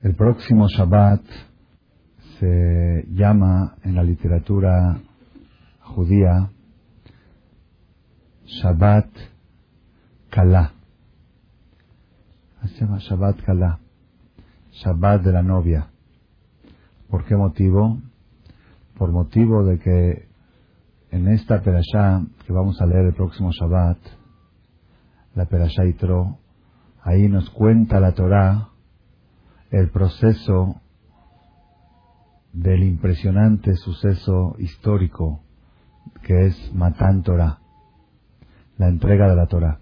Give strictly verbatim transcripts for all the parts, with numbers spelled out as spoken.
El próximo Shabbat se llama en la literatura judía Shabbat Kalá. Se llama Shabbat Kalá, Shabbat de la novia. ¿Por qué motivo? Por motivo de que en esta perashá que vamos a leer el próximo Shabbat, la perashá Yitro, ahí nos cuenta la Torá el proceso del impresionante suceso histórico que es Matán Torah, la entrega de la Torá.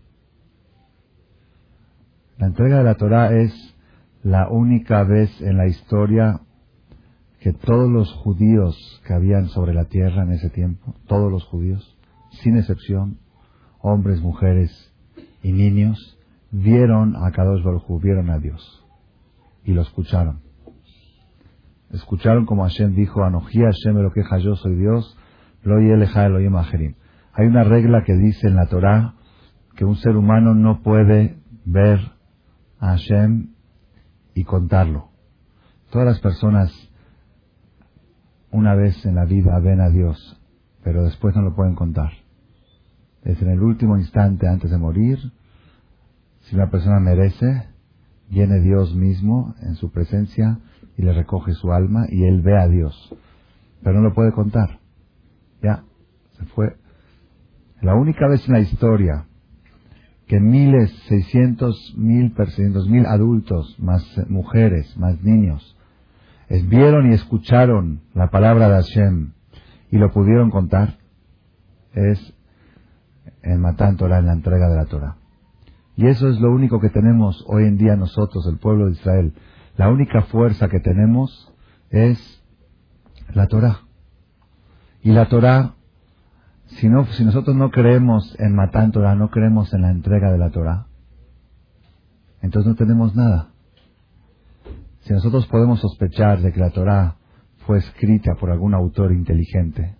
La entrega de la Torá es la única vez en la historia que todos los judíos que habían sobre la tierra en ese tiempo, todos los judíos, sin excepción, hombres, mujeres y niños, vieron a Kadosh Baruj Hu, vieron a Dios y lo escucharon. Escucharon como Hashem dijo: Anoji Hashem Elokeja, yo soy Dios, lo yeleja Elohim ajerim. Hay una regla que dice en la Torá que un ser humano no puede ver a Hashem y contarlo. Todas las personas una vez en la vida ven a Dios, pero después no lo pueden contar. Es en el último instante antes de morir, si una persona merece, viene Dios mismo en su presencia y le recoge su alma y él ve a Dios, pero no lo puede contar. Ya, se fue. La única vez en la historia que miles, seiscientos mil, seiscientos mil adultos, más mujeres, más niños, vieron y escucharon la palabra de Hashem y lo pudieron contar, es en Matán Torah, en la entrega de la Torah. Y eso es lo único que tenemos hoy en día nosotros, el pueblo de Israel. La única fuerza que tenemos es la Torah. Y la Torah, si, no, si nosotros no creemos en Matán Torah, no creemos en la entrega de la Torah, entonces no tenemos nada. Si nosotros podemos sospechar de que la Torah fue escrita por algún autor inteligente,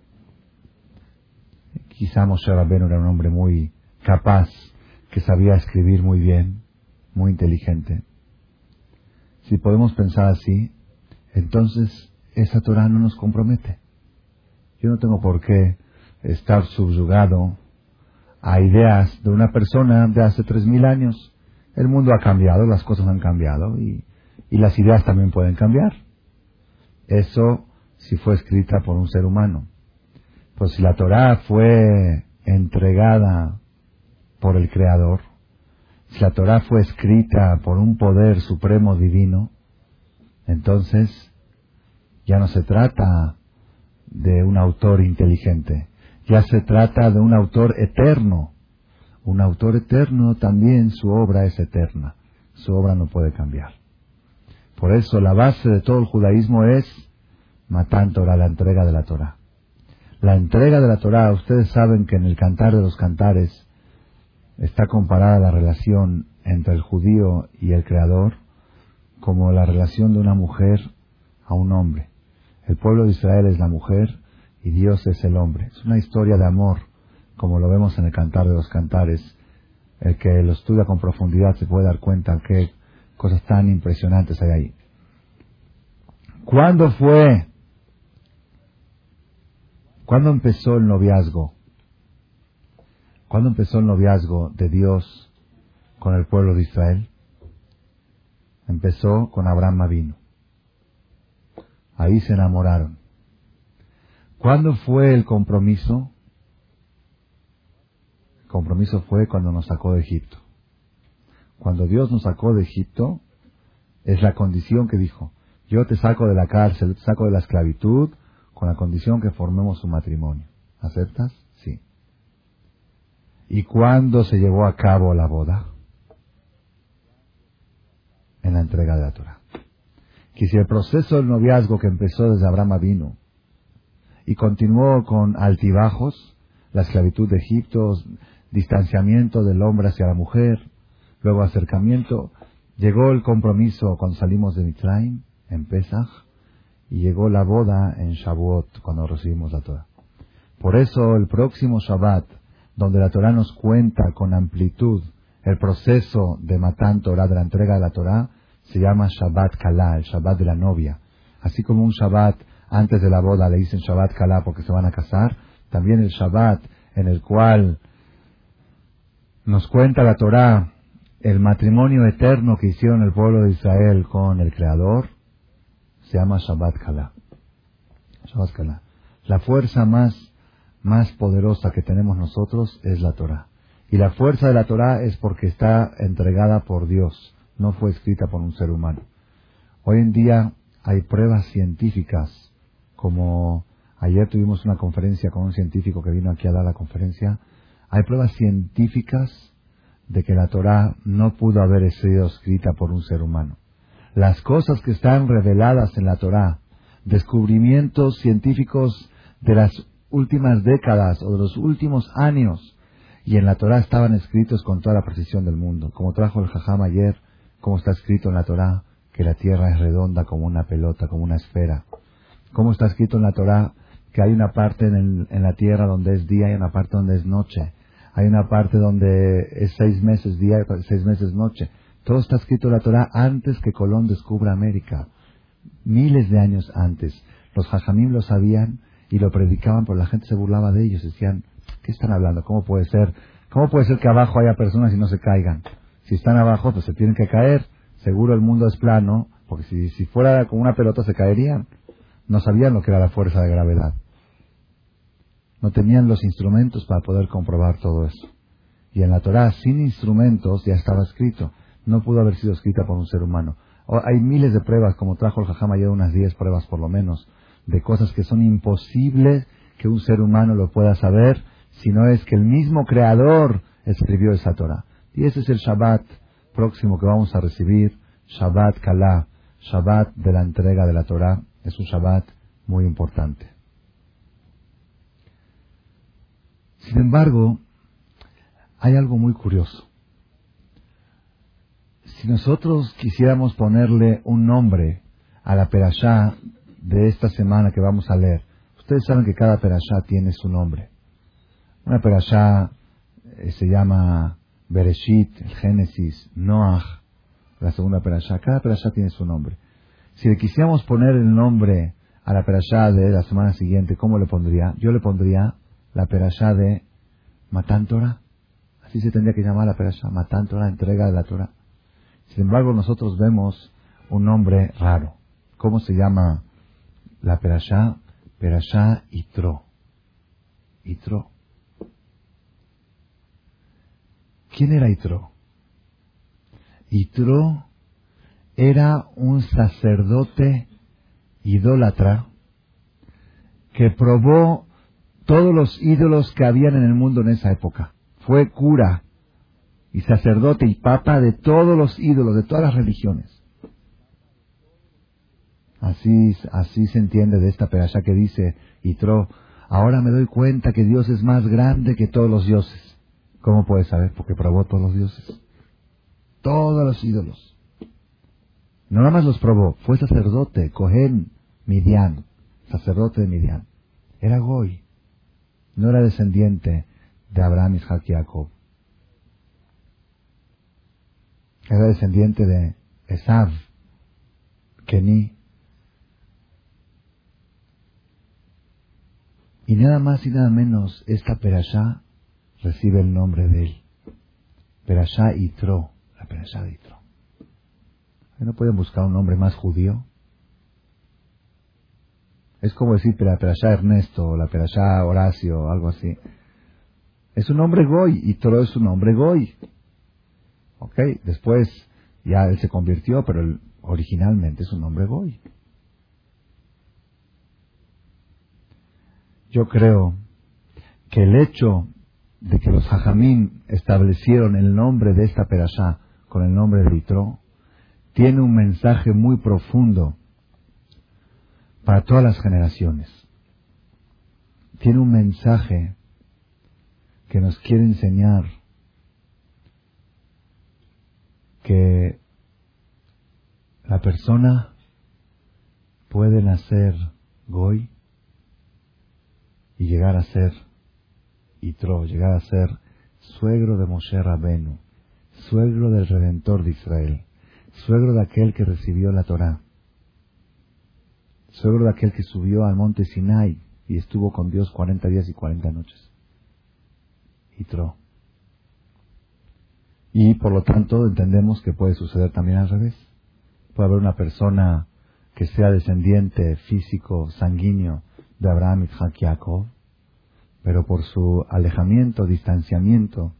quizá Moshe Rabbeinu era un hombre muy capaz, que sabía escribir muy bien, muy inteligente. Si podemos pensar así, entonces esa Torah no nos compromete. Yo no tengo por qué estar subyugado a ideas de una persona de hace tres mil años. El mundo ha cambiado, las cosas han cambiado y, y las ideas también pueden cambiar. Eso si fue escrita por un ser humano. Pues si la Torah fue entregada por el Creador, si la Torah fue escrita por un poder supremo divino, entonces ya no se trata de un autor inteligente, ya se trata de un autor eterno. Un autor eterno también, su obra es eterna, su obra no puede cambiar. Por eso la base de todo el judaísmo es Matán Torah, la entrega de la Torah. La entrega de la Torah, ustedes saben que en el Cantar de los Cantares está comparada la relación entre el judío y el Creador como la relación de una mujer a un hombre. El pueblo de Israel es la mujer y Dios es el hombre. Es una historia de amor, como lo vemos en el Cantar de los Cantares. El que lo estudia con profundidad se puede dar cuenta qué cosas tan impresionantes hay ahí. ¿Cuándo fue? ¿Cuándo empezó el noviazgo? ¿Cuándo empezó el noviazgo de Dios con el pueblo de Israel? Empezó con Abraham Avinu. Ahí se enamoraron. ¿Cuándo fue el compromiso? El compromiso fue cuando nos sacó de Egipto. Cuando Dios nos sacó de Egipto, es la condición que dijo: yo te saco de la cárcel, te saco de la esclavitud, con la condición que formemos un matrimonio. ¿Aceptas? Sí. ¿Y cuándo se llevó a cabo la boda? En la entrega de la Torah. Que si el proceso del noviazgo que empezó desde Abraham vino y continuó con altibajos, la esclavitud de Egipto, distanciamiento del hombre hacia la mujer, luego acercamiento, llegó el compromiso cuando salimos de Mitzrayim, en Pesach, y llegó la boda en Shavuot, cuando recibimos la Torah. Por eso el próximo Shabbat, donde la Torah nos cuenta con amplitud el proceso de Matán Torah, de la entrega de la Torah, se llama Shabbat Kalá, el Shabbat de la novia. Así como un Shabbat antes de la boda le dicen Shabbat Kalá porque se van a casar, también el Shabbat en el cual nos cuenta la Torá el matrimonio eterno que hicieron el pueblo de Israel con el Creador, se llama Shabbat Kalá. Shabbat Kalá. La fuerza más, más poderosa que tenemos nosotros es la Torá. Y la fuerza de la Torá es porque está entregada por Dios, no fue escrita por un ser humano. Hoy en día hay pruebas científicas, como ayer tuvimos una conferencia con un científico que vino aquí a dar la conferencia. Hay pruebas científicas de que la Torá no pudo haber sido escrita por un ser humano. Las cosas que están reveladas en la Torá, descubrimientos científicos de las últimas décadas o de los últimos años, y en la Torá estaban escritos con toda la precisión del mundo, como trajo el Jajam ayer, como está escrito en la Torá, que la tierra es redonda como una pelota, como una esfera. Como está escrito en la Torá, que hay una parte en, el, en la tierra donde es día y una parte donde es noche. Hay una parte donde es seis meses día y seis meses noche. Todo está escrito en la Torá antes que Colón descubra América. Miles de años antes. Los Jajamim lo sabían y lo predicaban, pero la gente se burlaba de ellos. Decían, ¿qué están hablando? ¿Cómo puede ser? ¿Cómo puede ser que abajo haya personas y no se caigan? Si están abajo, pues se tienen que caer. Seguro el mundo es plano, porque si, si fuera como una pelota se caerían. No sabían lo que era la fuerza de gravedad. No tenían los instrumentos para poder comprobar todo eso. Y en la Torá, sin instrumentos, ya estaba escrito. No pudo haber sido escrita por un ser humano. Hay miles de pruebas, como trajo el Jajam ayer, unas diez pruebas por lo menos, de cosas que son imposibles que un ser humano lo pueda saber, si no es que el mismo Creador escribió esa Torá. Y ese es el Shabbat próximo que vamos a recibir, Shabbat Kalá, Shabbat de la entrega de la Torá. Es un Shabbat muy importante. Sin embargo, hay algo muy curioso. Si nosotros quisiéramos ponerle un nombre a la perashá de esta semana que vamos a leer, ustedes saben que cada perashá tiene su nombre. Una perashá eh, se llama Bereshit, el Génesis, Noach, la segunda perashá. Cada perashá tiene su nombre. Si le quisiéramos poner el nombre a la perashá de la semana siguiente, ¿cómo le pondría? Yo le pondría la perashá de Matán Torah. Así se tendría que llamar la perashá, Matán Torah, entrega de la Torah. Sin embargo, nosotros vemos un nombre raro. ¿Cómo se llama la perashá? Perashá Yitro. Yitro. ¿Quién era Yitro? Yitro era un sacerdote idólatra que probó todos los ídolos que habían en el mundo en esa época. Fue cura y sacerdote y papa de todos los ídolos, de todas las religiones. Así, así se entiende de esta perashá que dice Yitro, ahora me doy cuenta que Dios es más grande que todos los dioses. ¿Cómo puedes saber? Porque probó todos los dioses. Todos los ídolos. No nada más los probó, fue sacerdote, Cohen, Midian, sacerdote de Midian. Era Goy. No era descendiente de Abraham, Isaac y Jacob. Era descendiente de Esav, Kení. Y nada más y nada menos, esta perashá recibe el nombre de él. Perashá Yitro, la perashá de Yitro. ¿No pueden buscar un nombre más judío? Es como decir la perashá Ernesto, o la perashá Horacio, o algo así. Es un nombre goy, Yitro es un nombre goy. Ok, después ya él se convirtió, pero él, originalmente es un nombre goy. Yo creo que el hecho de que los Jajamim establecieron el nombre de esta perashá con el nombre de Yitro, tiene un mensaje muy profundo para todas las generaciones. Tiene un mensaje que nos quiere enseñar que la persona puede nacer goy y llegar a ser Yitro, llegar a ser suegro de Moshe Rabenu, suegro del Redentor de Israel, suegro de aquel que recibió la Torá, suegro de aquel que subió al monte Sinai y estuvo con Dios cuarenta días y cuarenta noches. Yitro. Y por lo tanto entendemos que puede suceder también al revés. Puede haber una persona que sea descendiente físico, sanguíneo de Abraham, Isaac y Jacob, pero por su alejamiento, distanciamiento,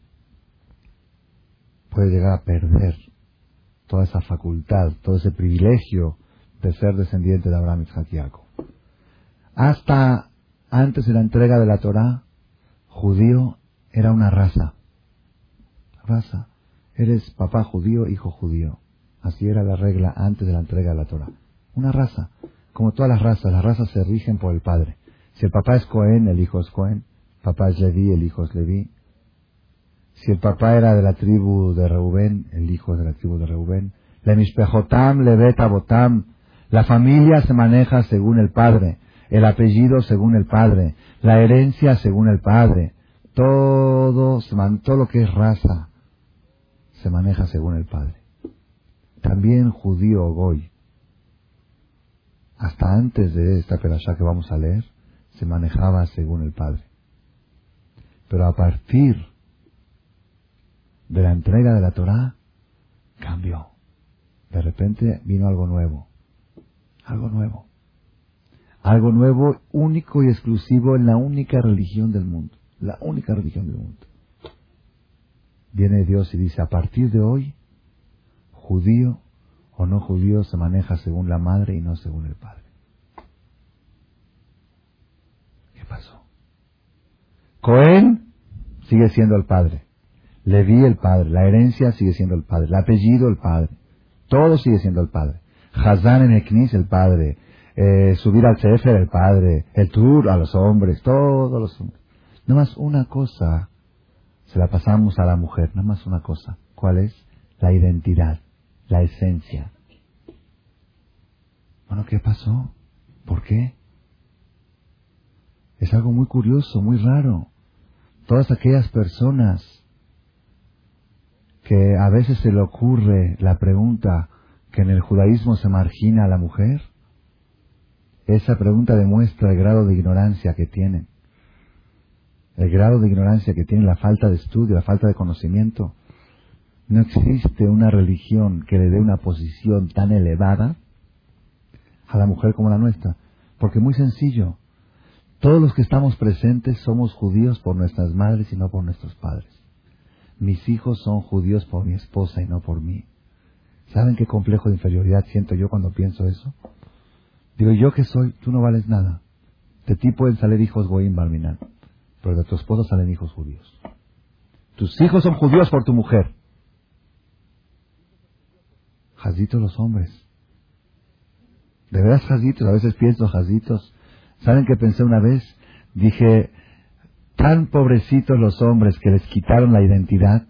puede llegar a perder toda esa facultad, todo ese privilegio de ser descendiente de Abraham, Isaac y Jacob. Hasta antes de la entrega de la Torá, judío era una raza. Raza. Eres papá judío, hijo judío. Así era la regla antes de la entrega de la Torá. Una raza. Como todas las razas, las razas se rigen por el padre. Si el papá es Cohen, el hijo es Cohen. Papá es Leví, el hijo es Leví. Si el papá era de la tribu de Reubén, el hijo es de la tribu de Reubén. Le mishpejotam, levet abotam. La familia se maneja según el padre. El apellido según el padre. La herencia según el padre. Todo, todo lo que es raza se maneja según el padre. También judío o goy, hasta antes de esta perashá que vamos a leer, se manejaba según el padre. Pero a partir de la entrega de la Torá, cambió. De repente vino algo nuevo. Algo nuevo. Algo nuevo, único y exclusivo en la única religión del mundo. La única religión del mundo. Viene Dios y dice, a partir de hoy, judío o no judío se maneja según la madre y no según el padre. ¿Qué pasó? Cohen sigue siendo el padre. Leví el padre. La herencia sigue siendo el padre. El apellido el padre. Todo sigue siendo el padre. Hazán en el Knis el padre. Eh, subir al Sefer el padre. El Tur a los hombres. Todos los hombres. Nada más una cosa se la pasamos a la mujer. Nada más una cosa. ¿Cuál es? La identidad. La esencia. Bueno, ¿qué pasó? ¿Por qué? Es algo muy curioso, muy raro. Todas aquellas personas que a veces se le ocurre la pregunta que en el judaísmo se margina a la mujer, esa pregunta demuestra el grado de ignorancia que tienen. El grado de ignorancia que tienen, la falta de estudio, la falta de conocimiento. No existe una religión que le dé una posición tan elevada a la mujer como la nuestra. Porque muy sencillo. Todos los que estamos presentes somos judíos por nuestras madres y no por nuestros padres. Mis hijos son judíos por mi esposa y no por mí. ¿Saben qué complejo de inferioridad siento yo cuando pienso eso? Digo, ¿yo qué soy? Tú no vales nada. De ti pueden salir hijos goyim balminan, pero de tu esposa salen hijos judíos. Tus hijos son judíos por tu mujer. Jazitos los hombres. De veras jazitos, a veces pienso jazitos. ¿Saben qué pensé una vez? Dije, tan pobrecitos los hombres que les quitaron la identidad,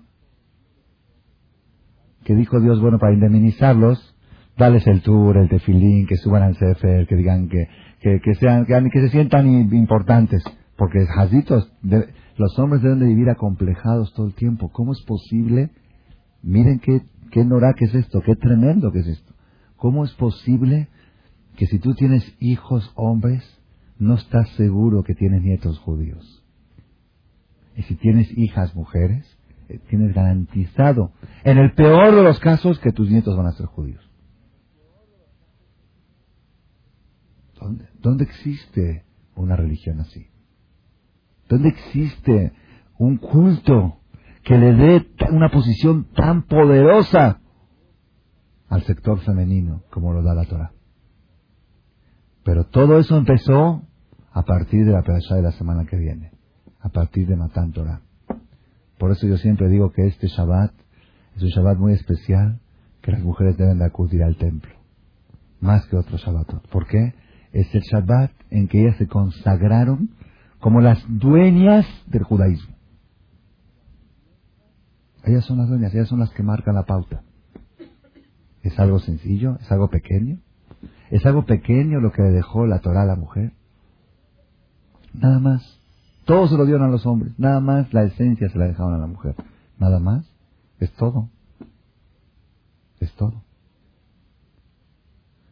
que dijo Dios, bueno, para indemnizarlos, dales el tour, el tefilín, que suban al Sefer, que digan que, que, que sean, que, que se sientan importantes, porque jazitos, de, los hombres deben de vivir acomplejados todo el tiempo. ¿Cómo es posible? Miren qué, qué norá que es esto, qué tremendo que es esto. ¿Cómo es posible que si tú tienes hijos hombres, no estás seguro que tienes nietos judíos? Y si tienes hijas mujeres, eh, tienes garantizado, en el peor de los casos, que tus nietos van a ser judíos. ¿Dónde, dónde existe una religión así? ¿Dónde existe un culto que le dé una posición tan poderosa al sector femenino como lo da la Torah? Pero todo eso empezó a partir de la perashá de la semana que viene, a partir de Matán Torah. Por eso yo siempre digo que este Shabbat es un Shabbat muy especial, que las mujeres deben de acudir al templo, más que otros Shabbatot. ¿Por qué? Es el Shabbat en que ellas se consagraron como las dueñas del judaísmo. Ellas son las dueñas, ellas son las que marcan la pauta. Es algo sencillo, es algo pequeño. Es algo pequeño lo que le dejó la Torah a la mujer. Nada más. Todo se lo dieron a los hombres. Nada más la esencia se la dejaron a la mujer. Nada más. Es todo. Es todo.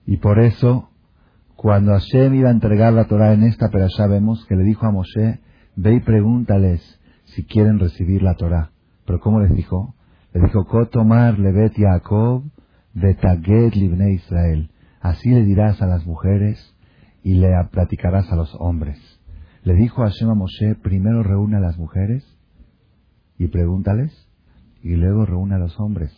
Y por eso, cuando Hashem iba a entregar la Torah en esta perashá, vemos que le dijo a Moshe, ve y pregúntales si quieren recibir la Torah. Pero ¿cómo les dijo? Le dijo, Kotomar levet Yaakov betaged libnei Israel. Así le dirás a las mujeres y le platicarás a los hombres. Le dijo Hashem a Moshe, primero reúne a las mujeres y pregúntales, y luego reúne a los hombres.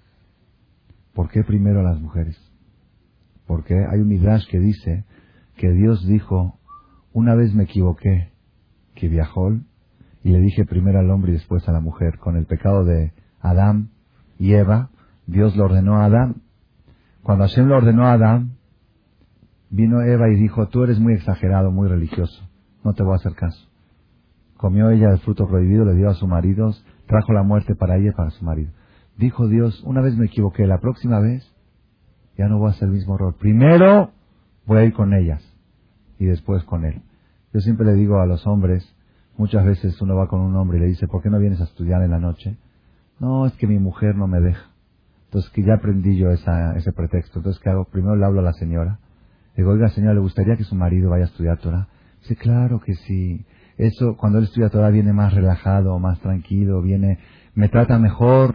¿Por qué primero a las mujeres? Porque hay un midrash que dice que Dios dijo, una vez me equivoqué, que viajó, y le dije primero al hombre y después a la mujer. Con el pecado de Adán y Eva, Dios lo ordenó a Adán. Cuando Hashem lo ordenó a Adán, vino Eva y dijo, tú eres muy exagerado, muy religioso, no te voy a hacer caso. Comió ella el fruto prohibido, le dio a su marido, trajo la muerte para ella y para su marido. Dijo Dios, una vez me equivoqué, la próxima vez ya no voy a hacer el mismo error. Primero voy a ir con ellas y después con él. Yo siempre le digo a los hombres, muchas veces uno va con un hombre y le dice, ¿por qué no vienes a estudiar en la noche? No, es que mi mujer no me deja. Entonces, que ya aprendí yo esa, ese pretexto. Entonces, ¿qué hago? Primero le hablo a la señora. Le digo, oiga, señora, ¿le gustaría que su marido vaya a estudiar Torah? Dice, claro que sí. Eso, cuando él estudia Torah, viene más relajado, más tranquilo, viene, me trata mejor.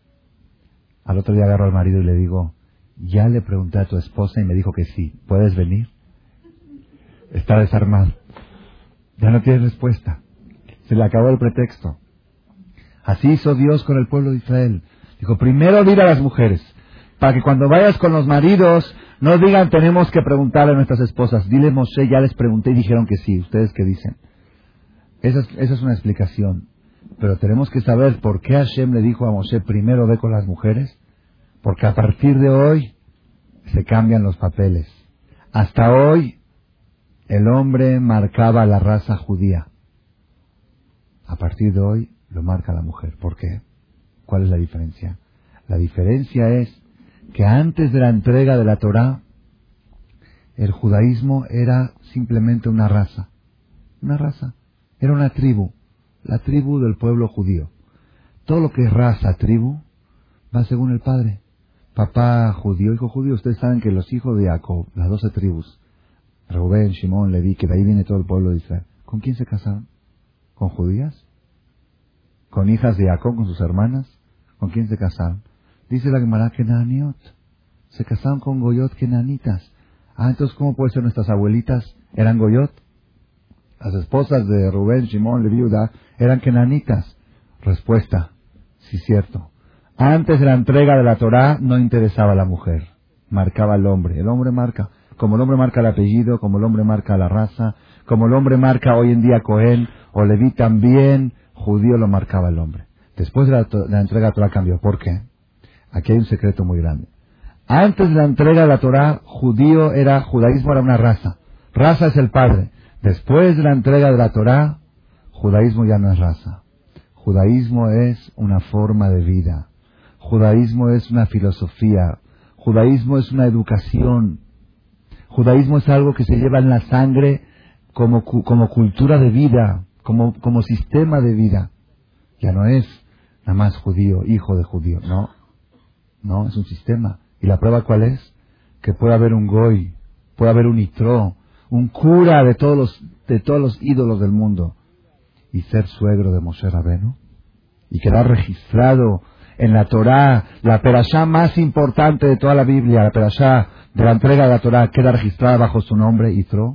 Al otro día agarro al marido y le digo, ya le pregunté a tu esposa y me dijo que sí. ¿Puedes venir? Está desarmado. Ya no tiene respuesta. Se le acabó el pretexto. Así hizo Dios con el pueblo de Israel. Dijo, primero dile a las mujeres, para que cuando vayas con los maridos, no digan, tenemos que preguntarle a nuestras esposas. Dile, Moshe, ya les pregunté y dijeron que sí. ¿Ustedes qué dicen? Esa es, esa es una explicación. Pero tenemos que saber por qué Hashem le dijo a Moshe, primero ve con las mujeres. Porque a partir de hoy se cambian los papeles. Hasta hoy, el hombre marcaba la raza judía. A partir de hoy, lo marca la mujer. ¿Por qué? ¿Cuál es la diferencia? La diferencia es que antes de la entrega de la Torá, el judaísmo era simplemente una raza. Una raza. Era una tribu. La tribu del pueblo judío. Todo lo que es raza, tribu, va según el padre. Papá judío, hijo judío. Ustedes saben que los hijos de Jacob, las doce tribus, Rubén, Shimón, Leví, que de ahí viene todo el pueblo de Israel, ¿con quién se casaron? ¿Con judías? ¿Con hijas de Jacob, con sus hermanas? ¿Con quién se casaron? Dice la Gemara, Kenaniot. Se casaron con Goyot kenanitas. Ah, entonces, ¿cómo puede ser nuestras abuelitas eran Goyot? Las esposas de Rubén, Shimón, Leví, Judá, eran kenanitas. Respuesta, sí, cierto. Antes de la entrega de la Torá, no interesaba a la mujer. Marcaba al hombre. El hombre marca. Como el hombre marca el apellido, como el hombre marca la raza, como el hombre marca hoy en día Cohen, o Leví también, judío lo marcaba el hombre. Después de la, de la entrega de la Torá cambió. ¿Por qué? Aquí hay un secreto muy grande. Antes de la entrega de la Torá, judío era, judaísmo era una raza. Raza es el padre. Después de la entrega de la Torá, judaísmo ya no es raza. Judaísmo es una forma de vida. Judaísmo es una filosofía. Judaísmo es una educación. Judaísmo es algo que se lleva en la sangre como, como cultura de vida, como, como sistema de vida. Ya no es nada más judío, hijo de judío, no. No, es un sistema. ¿Y la prueba cuál es? Que puede haber un goy, puede haber un itró, un cura de todos los, de todos los ídolos del mundo, y ser suegro de Moshe Rabenu, y quedar registrado en la Torá, la perashá más importante de toda la Biblia, la perashá de la entrega de la Torá, queda registrada bajo su nombre, Yitro.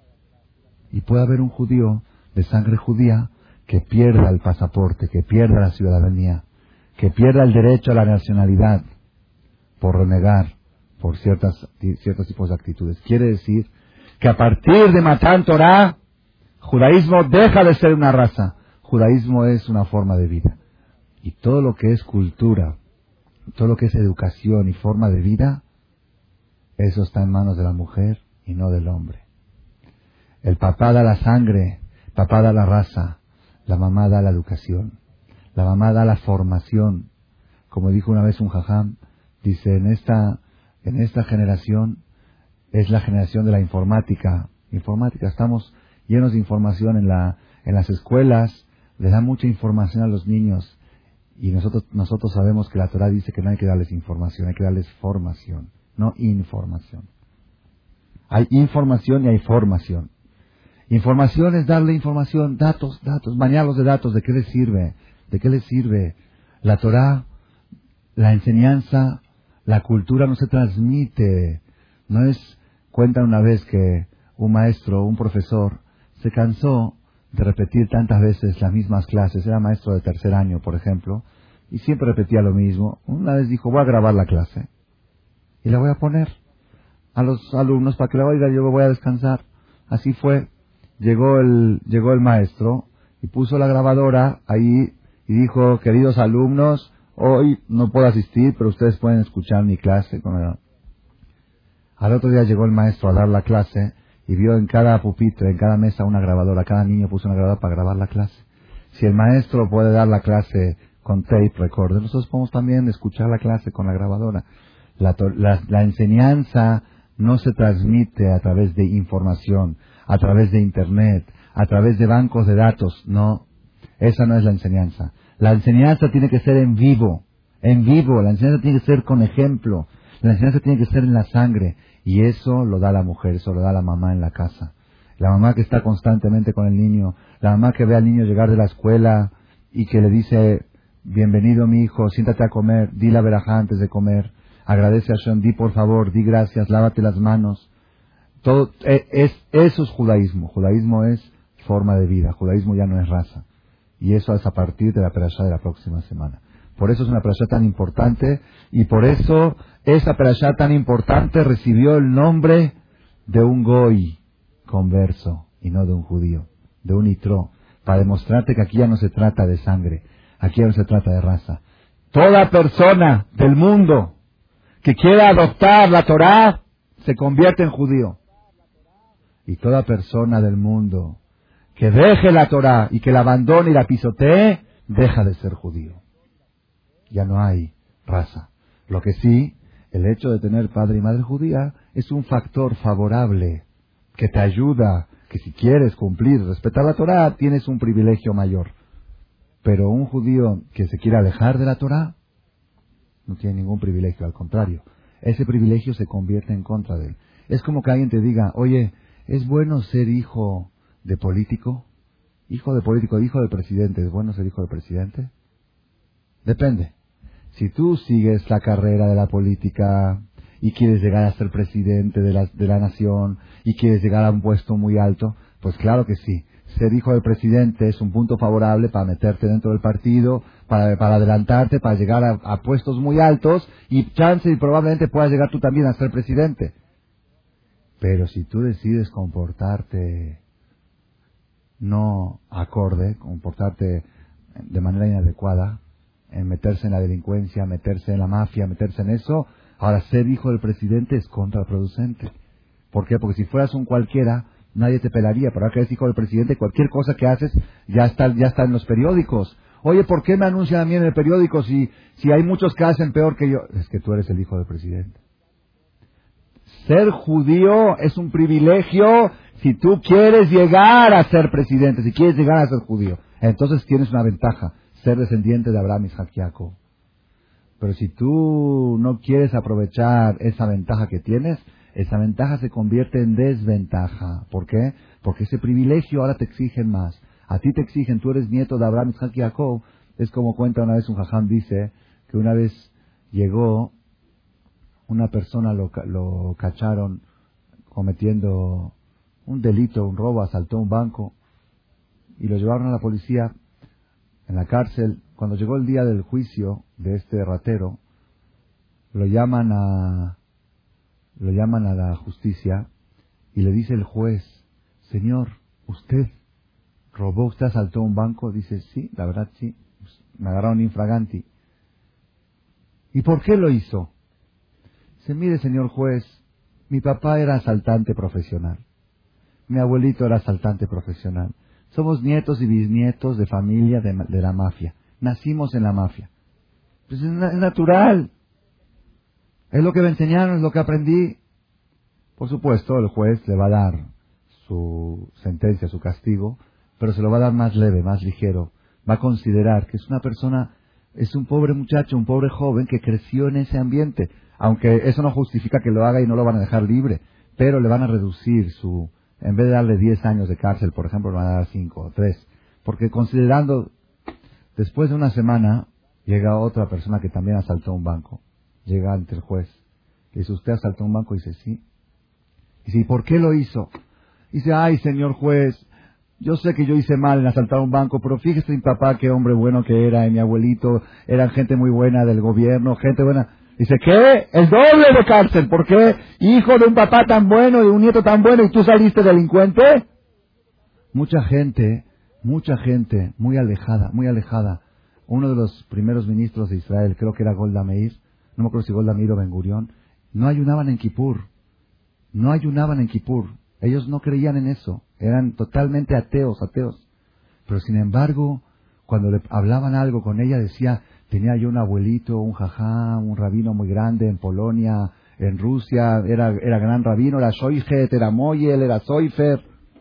Y puede haber un judío de sangre judía que pierda el pasaporte, que pierda la ciudadanía, que pierda el derecho a la nacionalidad por renegar por ciertas, ciertos tipos de actitudes. Quiere decir que a partir de Matan Torah, judaísmo deja de ser una raza. Judaísmo es una forma de vida. Y todo lo que es cultura, todo lo que es educación y forma de vida, eso está en manos de la mujer y no del hombre. El papá da la sangre, el papá da la raza, la mamá da la educación, la mamá da la formación. Como dijo una vez un jajam, dice, en esta, en esta generación es la generación de la informática. Informática, estamos llenos de información en la, en las escuelas, le dan mucha información a los niños. Y nosotros, nosotros sabemos que la Torah dice que no hay que darles información, hay que darles formación, no información. Hay información y hay formación. Información es darle información, datos, datos, bañarlos de datos. ¿De qué les sirve? ¿De qué les sirve? La Torah, la enseñanza, la cultura no se transmite. No es, cuentan una vez que un maestro, un profesor, se cansó de repetir tantas veces las mismas clases. Era maestro de tercer año, por ejemplo, y siempre repetía lo mismo. Una vez dijo, voy a grabar la clase y la voy a poner a los alumnos para que la oigan, yo voy a descansar. Así fue. Llegó el, llegó el maestro y puso la grabadora ahí y dijo, queridos alumnos, hoy no puedo asistir, pero ustedes pueden escuchar mi clase. Al otro día llegó el maestro a dar la clase y vio en cada pupitre, en cada mesa una grabadora. Cada niño puso una grabadora para grabar la clase. Si el maestro puede dar la clase con tape recorder, nosotros podemos también escuchar la clase con la grabadora. La, la, la enseñanza no se transmite a través de información, a través de internet, a través de bancos de datos. No, esa no es la enseñanza. La enseñanza tiene que ser en vivo, en vivo. La enseñanza tiene que ser con ejemplo. La enseñanza tiene que ser en la sangre. Y eso lo da la mujer, eso lo da la mamá en la casa. La mamá que está constantemente con el niño, la mamá que ve al niño llegar de la escuela y que le dice, bienvenido mi hijo, siéntate a comer, di la verajá antes de comer, agradece a Hashem, di por favor, di gracias, lávate las manos. Todo es, eso es judaísmo. Judaísmo es forma de vida. Judaísmo ya no es raza. Y eso es a partir de la perashá de la próxima semana. Por eso es una perashá tan importante y por eso esa perashá tan importante recibió el nombre de un goy converso y no de un judío, de un itró, para demostrarte que aquí ya no se trata de sangre, aquí ya no se trata de raza. Toda persona del mundo que quiera adoptar la Torá se convierte en judío. Y toda persona del mundo que deje la Torá y que la abandone y la pisotee, deja de ser judío. Ya no hay raza. Lo que sí, el hecho de tener padre y madre judía es un factor favorable que te ayuda, que si quieres cumplir, respetar la Torá, tienes un privilegio mayor. Pero un judío que se quiera alejar de la Torá no tiene ningún privilegio, al contrario. Ese privilegio se convierte en contra de él. Es como que alguien te diga, oye, ¿es bueno ser hijo de político? Hijo de político, hijo de presidente, ¿es bueno ser hijo de presidente? Depende. Si tú sigues la carrera de la política y quieres llegar a ser presidente de la, de la nación y quieres llegar a un puesto muy alto, pues claro que sí. Ser hijo del presidente es un punto favorable para meterte dentro del partido, para, para adelantarte, para llegar a, a puestos muy altos y chance y probablemente puedas llegar tú también a ser presidente. Pero si tú decides comportarte no acorde, comportarte de manera inadecuada, en meterse en la delincuencia, meterse en la mafia, meterse en eso, ahora ser hijo del presidente es contraproducente. ¿Por qué? Porque si fueras un cualquiera, nadie te pelaría, pero ahora que eres hijo del presidente, cualquier cosa que haces ya está, ya está en los periódicos. Oye, ¿por qué me anuncian a mí en el periódico si, si hay muchos que hacen peor que yo? Es que tú eres el hijo del presidente. Ser judío es un privilegio si tú quieres llegar a ser presidente, si quieres llegar a ser judío. Entonces tienes una ventaja, ser descendiente de Abraham, Isaac y Jacob. Pero si tú no quieres aprovechar esa ventaja que tienes, esa ventaja se convierte en desventaja. ¿Por qué? Porque ese privilegio ahora te exigen más. A ti te exigen, tú eres nieto de Abraham, Isaac y Jacob. Es como cuenta una vez un jajam, dice que una vez llegó una persona, lo, lo cacharon cometiendo un delito, un robo, asaltó un banco y lo llevaron a la policía en la cárcel. Cuando llegó el día del juicio de este ratero, lo llaman a lo llaman a la justicia y le dice el juez, señor, ¿usted robó, usted asaltó un banco? Dice, sí, la verdad sí, me agarraron infraganti. ¿Y por qué lo hizo? Dice, mire señor juez, mi papá era asaltante profesional, mi abuelito era asaltante profesional, somos nietos y bisnietos de familia de, de la mafia, nacimos en la mafia. Pues es, es natural, es lo que me enseñaron, es lo que aprendí. Por supuesto, el juez le va a dar su sentencia, su castigo, pero se lo va a dar más leve, más ligero. Va a considerar que es una persona, es un pobre muchacho, un pobre joven que creció en ese ambiente. Aunque eso no justifica que lo haga y no lo van a dejar libre. pero le van a reducir su, en vez de darle diez años de cárcel, por ejemplo, le van a dar cinco o tres, porque considerando, después de una semana, llega otra persona que también asaltó un banco, llega ante el juez, le dice, ¿usted asaltó un banco? Y dice, sí. Y dice, ¿y por qué lo hizo? Y dice, ay, señor juez, yo sé que yo hice mal en asaltar un banco, pero fíjese mi papá, qué hombre bueno que era, y mi abuelito, eran gente muy buena del gobierno, gente buena. Dice, ¿qué? El doble de cárcel, ¿por qué? Hijo de un papá tan bueno, de un nieto tan bueno, ¿y tú saliste delincuente? Mucha gente, mucha gente, muy alejada, muy alejada. Uno de los primeros ministros de Israel, creo que era Golda Meir, no me acuerdo si Golda Meir o Ben Gurión, no ayunaban en Kippur, no ayunaban en Kippur. Ellos no creían en eso, eran totalmente ateos, ateos. Pero sin embargo, cuando le hablaban algo con ella, decía, tenía yo un abuelito, un jajá, un rabino muy grande en Polonia, en Rusia, era, era gran rabino, era Shoichet, era Moyel, era Soifer.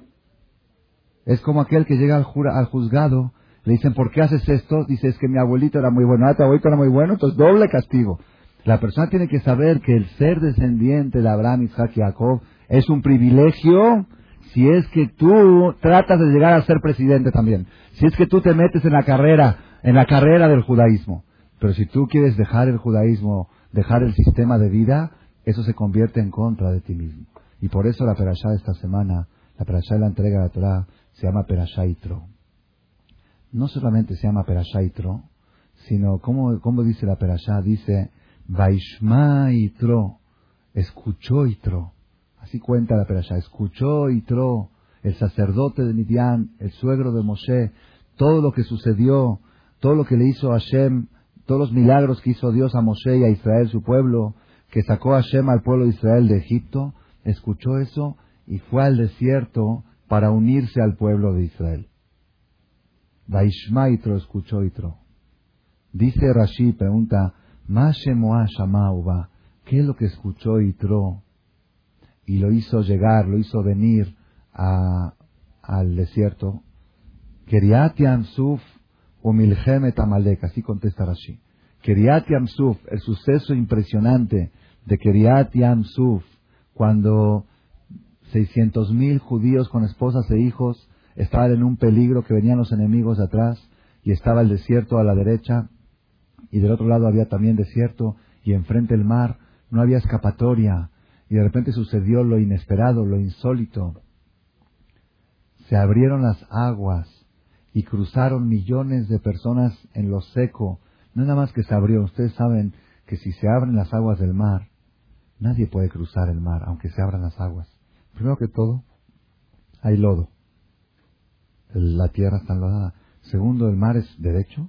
Es como aquel que llega al, jura, al juzgado, le dicen, ¿por qué haces esto? Dice, es que mi abuelito era muy bueno. Ah, tu abuelito era muy bueno, entonces doble castigo. La persona tiene que saber que el ser descendiente de Abraham, Isaac y Jacob es un privilegio si es que tú tratas de llegar a ser presidente también. Si es que tú te metes en la carrera, en la carrera del judaísmo. Pero si tú quieres dejar el judaísmo, dejar el sistema de vida, eso se convierte en contra de ti mismo. Y por eso la perashá de esta semana, la perashá de la entrega de la Torah, se llama Perashá Yitro. No solamente se llama Perashá Yitro, sino, ¿cómo, cómo dice la perashá? Dice, Vaishma Yitro, escuchó Yitro. Así cuenta la perashá, escuchó Yitro, el sacerdote de Midian, el suegro de Moshe, todo lo que sucedió, todo lo que le hizo Hashem, todos los milagros que hizo Dios a Moshe y a Israel, su pueblo, que sacó Hashem al pueblo de Israel de Egipto, escuchó eso y fue al desierto para unirse al pueblo de Israel. Vaishma Yitro, escuchó Yitro. Dice Rashi, pregunta, Ma Shemoah Shamau Ba, ¿qué es lo que escuchó Yitro? Y lo hizo llegar, lo hizo venir a, al desierto. Kiriat Yamsuf o Milchemet Amalek, así contesta Rashi. Kiriat Yamsuf, el suceso impresionante de Kiriat Yamsuf, cuando seiscientos mil judíos con esposas e hijos estaban en un peligro, que venían los enemigos de atrás, y estaba el desierto a la derecha, y del otro lado había también desierto, y enfrente el mar, no había escapatoria, y de repente sucedió lo inesperado, lo insólito. Se abrieron las aguas, y cruzaron millones de personas en lo seco. No nada más que se abrió, ustedes saben que si se abren las aguas del mar, nadie puede cruzar el mar, aunque se abran las aguas. Primero que todo, hay lodo. La tierra está enlodada. Segundo, el mar es derecho.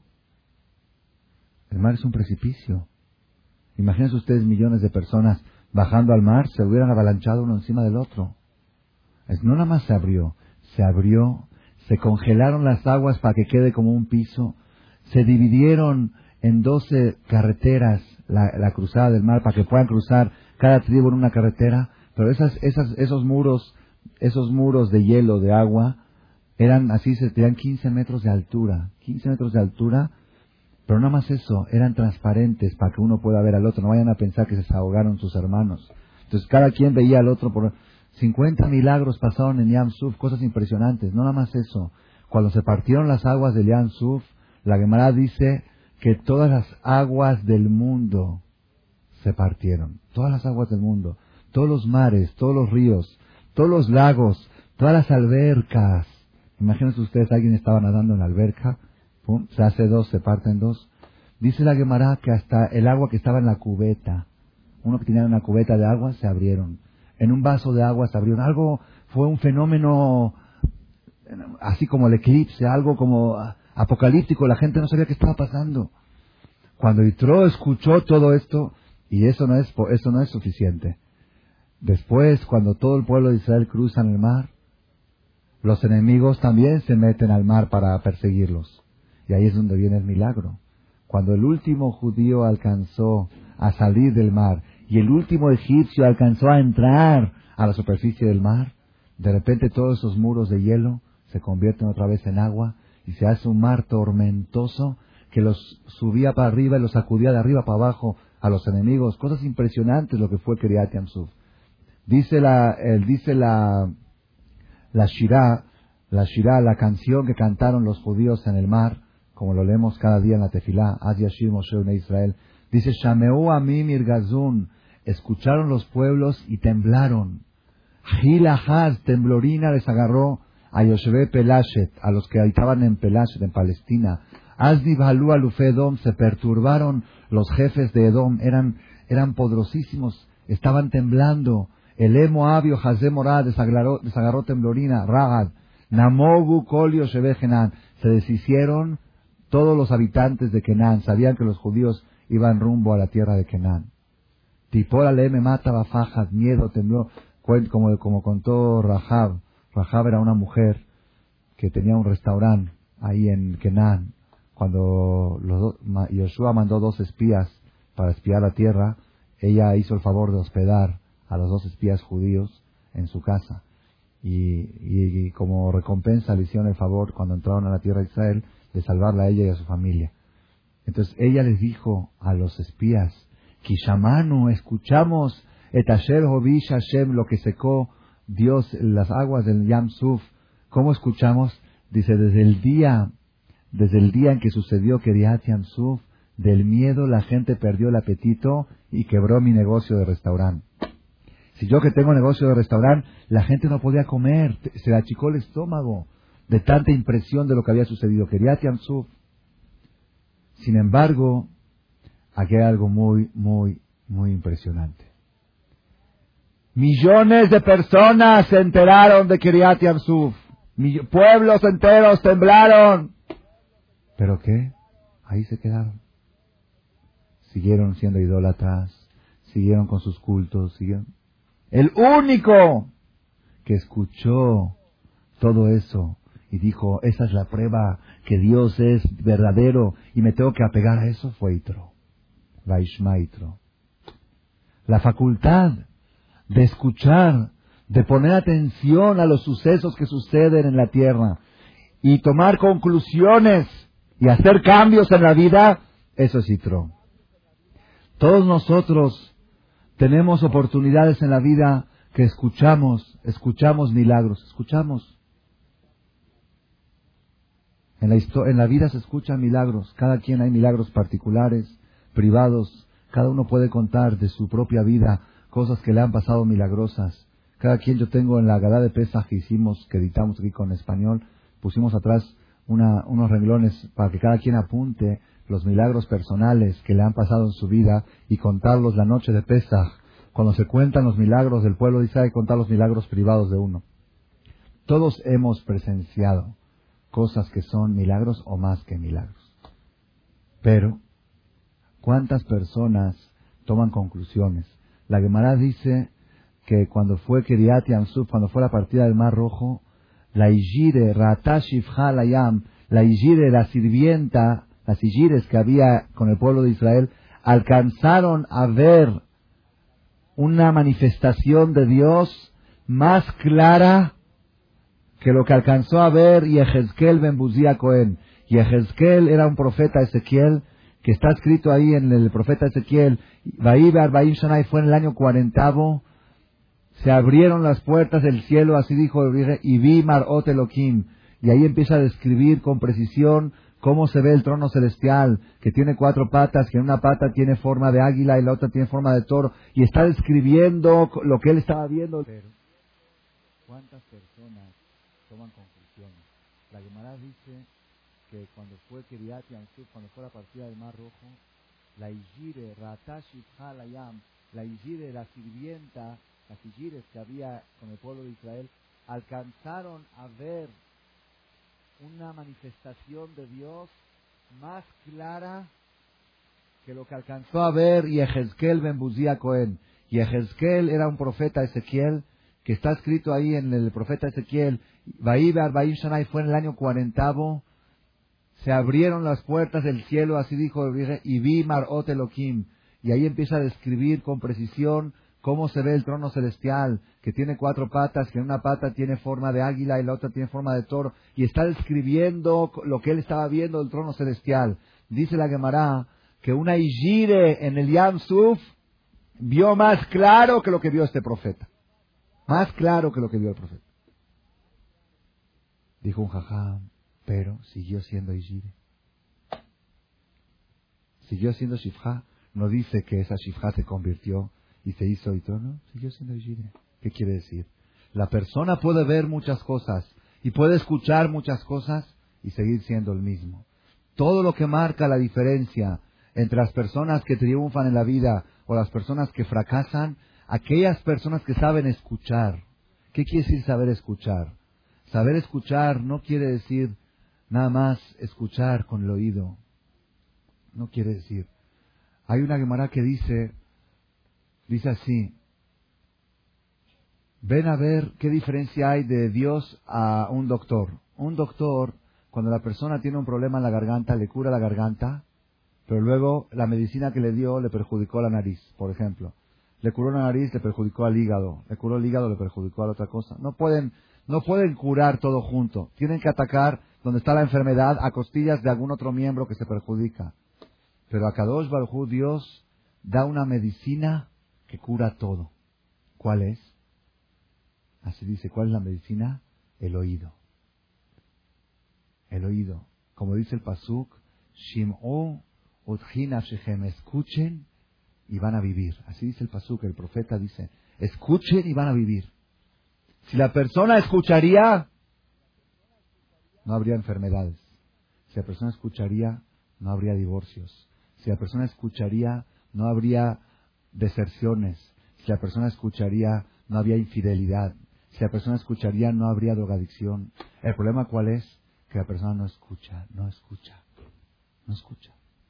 El mar es un precipicio. Imagínense ustedes millones de personas bajando al mar, se hubieran avalanchado uno encima del otro. Es, no nada más se abrió, se abrió, se congelaron las aguas para que quede como un piso, se dividieron en doce carreteras la, la cruzada del mar para que puedan cruzar cada tribu en una carretera, pero esas, esas, esos muros, esos muros de hielo, de agua, eran así, se tenían quince metros de altura, quince metros de altura, pero no más eso, eran transparentes para que uno pueda ver al otro, no vayan a pensar que se ahogaron sus hermanos. Entonces cada quien veía al otro por... cincuenta milagros pasaron en Yam Suf, cosas impresionantes, no nada más eso. Cuando se partieron las aguas del Yam Suf, la Gemara dice que todas las aguas del mundo se partieron, todas las aguas del mundo, todos los mares, todos los ríos, todos los lagos, todas las albercas. Imagínense ustedes, alguien estaba nadando en la alberca, pum, se hace dos, se parten dos. Dice la Gemara que hasta el agua que estaba en la cubeta, uno que tenía una cubeta de agua, se abrieron. En un vaso de agua se abrieron. Algo, fue un fenómeno así como el eclipse, algo como apocalíptico. La gente no sabía qué estaba pasando. Cuando Yitro escuchó todo esto, y eso no es, eso no es suficiente. Después, cuando todo el pueblo de Israel cruza el mar, los enemigos también se meten al mar para perseguirlos. Y ahí es donde viene el milagro. Cuando el último judío alcanzó a salir del mar, y el último egipcio alcanzó a entrar a la superficie del mar, de repente todos esos muros de hielo se convierten otra vez en agua, y se hace un mar tormentoso que los subía para arriba y los sacudía de arriba para abajo a los enemigos. Cosas impresionantes lo que fue Kiriat Yamsuf. Dice la, el, dice la, la Shirah, la Shirah, la canción que cantaron los judíos en el mar, como lo leemos cada día en la Tefilá, Ad Yashir Moshe Bnei Israel. Dice, Shameu Amim Irgazun, escucharon los pueblos y temblaron. Gil Ahaz, temblorina, les agarró a Yoshebe Pelashet, a los que habitaban en Pelashet, en Palestina. Azni Balu Alufe Edom, se perturbaron los jefes de Edom, eran, eran poderosísimos, estaban temblando. El Moabio Hazé Morad, desagarró, desagarró temblorina. Ragad, Namogu Kol Yoshebe Kenan, se deshicieron todos los habitantes de Kenan, sabían que los judíos iban rumbo a la tierra de Kenan. Tipora Leme mata Bafajad, miedo, tembló, como, como contó Rahab. Rahab era una mujer que tenía un restaurante ahí en Kenan. Cuando los, Yoshua mandó dos espías para espiar la tierra, ella hizo el favor de hospedar a los dos espías judíos en su casa. Y, y, y como recompensa le hicieron el favor, cuando entraron a la tierra de Israel, de salvarla a ella y a su familia. Entonces ella les dijo a los espías, Kishamanu, escuchamos et asher hovish Hashem, lo que secó Dios las aguas del Yam Suf. ¿Cómo escuchamos? Dice, desde el día, desde el día en que sucedió Kiriat Yam Suf, del miedo la gente perdió el apetito y quebró mi negocio de restaurante. Si yo que tengo negocio de restaurante, la gente no podía comer, se le achicó el estómago de tanta impresión de lo que había sucedido. Kiriat Yam Suf. Sin embargo, aquí hay algo muy, muy, muy impresionante. Millones de personas se enteraron de Kiriat Yam Suf. Pueblos enteros temblaron. ¿Pero qué? Ahí se quedaron. Siguieron siendo idólatras, siguieron con sus cultos, siguieron. El único que escuchó todo eso y dijo, esa es la prueba que Dios es verdadero y me tengo que apegar a eso, fue Itro. Vaishma Itro. La facultad de escuchar, de poner atención a los sucesos que suceden en la tierra y tomar conclusiones y hacer cambios en la vida, eso es Itro. Todos nosotros tenemos oportunidades en la vida que escuchamos, escuchamos milagros, escuchamos. En la, en la vida se escuchan milagros, cada quien hay milagros particulares, privados, cada uno puede contar de su propia vida cosas que le han pasado milagrosas. Cada quien, yo tengo en la Agadá de Pesaj que hicimos, que editamos aquí con español, pusimos atrás una, unos renglones para que cada quien apunte los milagros personales que le han pasado en su vida y contarlos la noche de Pesaj. Cuando se cuentan los milagros del pueblo de Israel, contar los milagros privados de uno. Todos hemos presenciado cosas que son milagros o más que milagros. Pero, ¿cuántas personas toman conclusiones? La Gemara dice que cuando fue Kiriat Yam Suf, cuando fue la partida del Mar Rojo, la Ijire, Ratashifha Layam, la Ijire, la sirvienta, las Ijires que había con el pueblo de Israel, alcanzaron a ver una manifestación de Dios más clara que lo que alcanzó a ver Yehezkel ben Buzía Cohen. Yehezkel era un profeta Ezequiel, que está escrito ahí en el profeta Ezequiel, Vaí Arbaim Shanai, fue en el año cuarentavo, se abrieron las puertas del cielo, así dijo, y vi Marot Elohim, y ahí empieza a describir con precisión cómo se ve el trono celestial, que tiene cuatro patas, que en una pata tiene forma de águila y la otra tiene forma de toro, y está describiendo lo que él estaba viendo. Pero, ¿cuántas personas toman conclusiones? La Gemara dice que cuando fue Kiriat Yam Suf, cuando fue la partida del Mar Rojo, la Ijire, Ratashifha Layam, la Ijire, la sirvienta, las Ijires que había con el pueblo de Israel, alcanzaron a ver una manifestación de Dios más clara que lo que alcanzó a ver Yehezkel ben Buzía Cohen. Yehezkel era un profeta Ezequiel, que está escrito ahí en el profeta Ezequiel, Vaí Arbaim Shanai, fue en el año cuarentavo, se abrieron las puertas del cielo, así dijo, y vi Marot Elohim, y ahí empieza a describir con precisión cómo se ve el trono celestial, que tiene cuatro patas, que en una pata tiene forma de águila y la otra tiene forma de toro, y está describiendo lo que él estaba viendo del trono celestial. Dice la Gemara que una Ijire en el Yam Suf vio más claro que lo que vio este profeta. Más claro que lo que vio el profeta. Dijo un jajam, pero siguió siendo Yeshire. Siguió siendo Shifja. No dice que esa Shifja se convirtió y se hizo y todo, no. Siguió siendo Yeshire. ¿Qué quiere decir? La persona puede ver muchas cosas y puede escuchar muchas cosas y seguir siendo el mismo. Todo lo que marca la diferencia entre las personas que triunfan en la vida o las personas que fracasan, aquellas personas que saben escuchar. ¿Qué quiere decir saber escuchar? Saber escuchar no quiere decir nada más escuchar con el oído. No quiere decir. Hay una Gemara que dice, dice así, ven a ver qué diferencia hay de Dios a un doctor. Un doctor, cuando la persona tiene un problema en la garganta, le cura la garganta, pero luego la medicina que le dio le perjudicó la nariz, por ejemplo. Le curó la nariz, le perjudicó al hígado. Le curó el hígado, le perjudicó a la otra cosa. No pueden, no pueden curar todo junto. Tienen que atacar donde está la enfermedad a costillas de algún otro miembro que se perjudica. Pero a Kadosh Baruj Hu, Dios da una medicina que cura todo. ¿Cuál es? Así dice, ¿cuál es la medicina? El oído. El oído. Como dice el Pasuk, Shim'u Udhin Afshechem, escuchen y van a vivir. Así dice el Pasuk, el profeta dice, escuchen y van a vivir. Si la persona escucharía, no habría enfermedades. Si la persona escucharía, no habría divorcios. Si la persona escucharía, no habría deserciones. Si la persona escucharía, no habría infidelidad. Si la persona escucharía, no habría drogadicción. ¿El problema cuál es? Que la persona no escucha, no escucha, no escucha.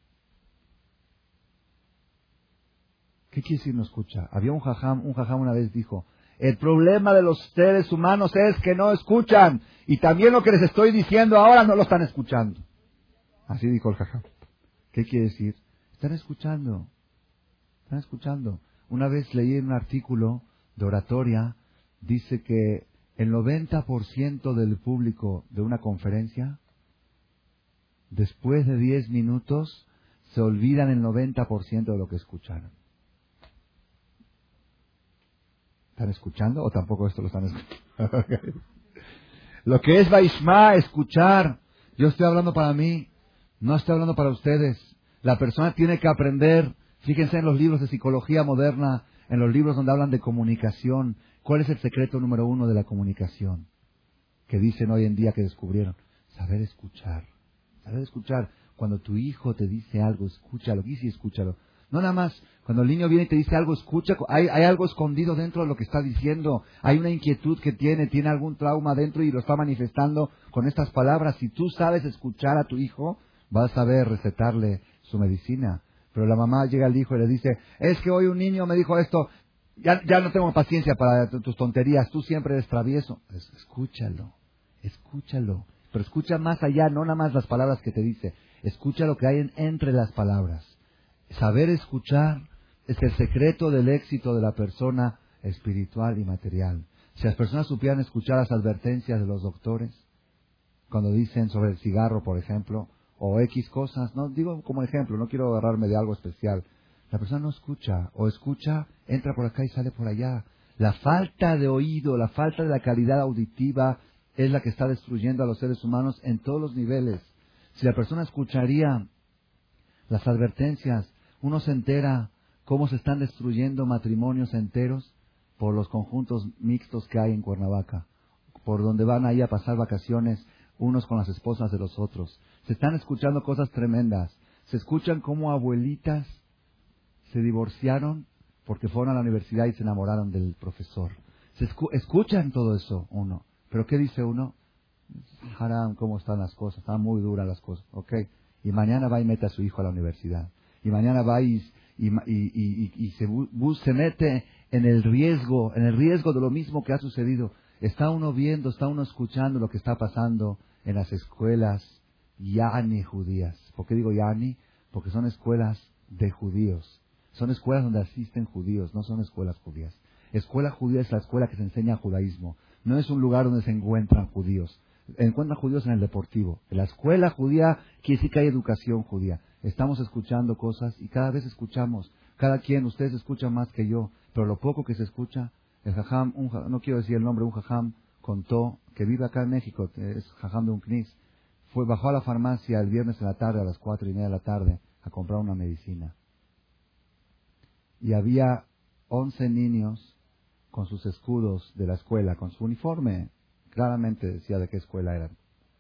¿Qué quiere decir no escucha? Había un jajam, un jajam una vez dijo, el problema de los seres humanos es que no escuchan. Y también lo que les estoy diciendo ahora no lo están escuchando. Así dijo el jajam. ¿Qué quiere decir? Están escuchando. Están escuchando. Una vez leí en un artículo de oratoria, dice que el noventa por ciento del público de una conferencia, después de diez minutos, se olvidan el noventa por ciento de lo que escucharon. ¿Están escuchando o tampoco esto lo están escuchando? Lo que es Vaishma, escuchar. Yo estoy hablando para mí, no estoy hablando para ustedes. La persona tiene que aprender. Fíjense en los libros de psicología moderna, en los libros donde hablan de comunicación. ¿Cuál es el secreto número uno de la comunicación? Que dicen hoy en día que descubrieron. Saber escuchar. Saber escuchar. Cuando tu hijo te dice algo, escúchalo. Y sí, escúchalo. No nada más, cuando el niño viene y te dice algo, escucha. Hay, hay algo escondido dentro de lo que está diciendo. Hay una inquietud que tiene, tiene algún trauma dentro y lo está manifestando con estas palabras. Si tú sabes escuchar a tu hijo, vas a saber recetarle su medicina. Pero la mamá llega al hijo y le dice, es que hoy un niño me dijo esto, ya, ya no tengo paciencia para tus tonterías, tú siempre eres travieso. Es, escúchalo, escúchalo. Pero escucha más allá, no nada más las palabras que te dice. Escucha lo que hay en, entre las palabras. Saber escuchar es el secreto del éxito de la persona espiritual y material. Si las personas supieran escuchar las advertencias de los doctores, cuando dicen sobre el cigarro, por ejemplo, o X cosas, no digo como ejemplo, no quiero agarrarme de algo especial. La persona no escucha, o escucha, entra por acá y sale por allá. La falta de oído, la falta de la calidad auditiva es la que está destruyendo a los seres humanos en todos los niveles. Si la persona escucharía las advertencias, uno se entera cómo se están destruyendo matrimonios enteros por los conjuntos mixtos que hay en Cuernavaca, por donde van ahí a pasar vacaciones unos con las esposas de los otros. Se están escuchando cosas tremendas. Se escuchan cómo abuelitas se divorciaron porque fueron a la universidad y se enamoraron del profesor. Se escu- escuchan todo eso uno. ¿Pero qué dice uno? Haram, ¿cómo están las cosas? Están muy duras las cosas. Ok. Y mañana va y mete a su hijo a la universidad. Y mañana va y, y, y, y, y, y se, bu, se mete en el riesgo, en el riesgo de lo mismo que ha sucedido. Está uno viendo, está uno escuchando lo que está pasando en las escuelas yani judías. ¿Por qué digo yani? Porque son escuelas de judíos. Son escuelas donde asisten judíos, no son escuelas judías. Escuela judía es la escuela que se enseña judaísmo. No es un lugar donde se encuentran judíos. Encuentran judíos en el deportivo. En la escuela judía quiere decir que hay educación judía. Estamos escuchando cosas y cada vez escuchamos. Cada quien, ustedes escuchan más que yo, pero lo poco que se escucha El jajam, un, no quiero decir el nombre, un jajam contó que vive acá en México, es jajam de un knis, fue, bajó a la farmacia el viernes en la tarde, a las cuatro y media de la tarde, a comprar una medicina. Y había once niños con sus escudos de la escuela, con su uniforme, claramente decía de qué escuela eran.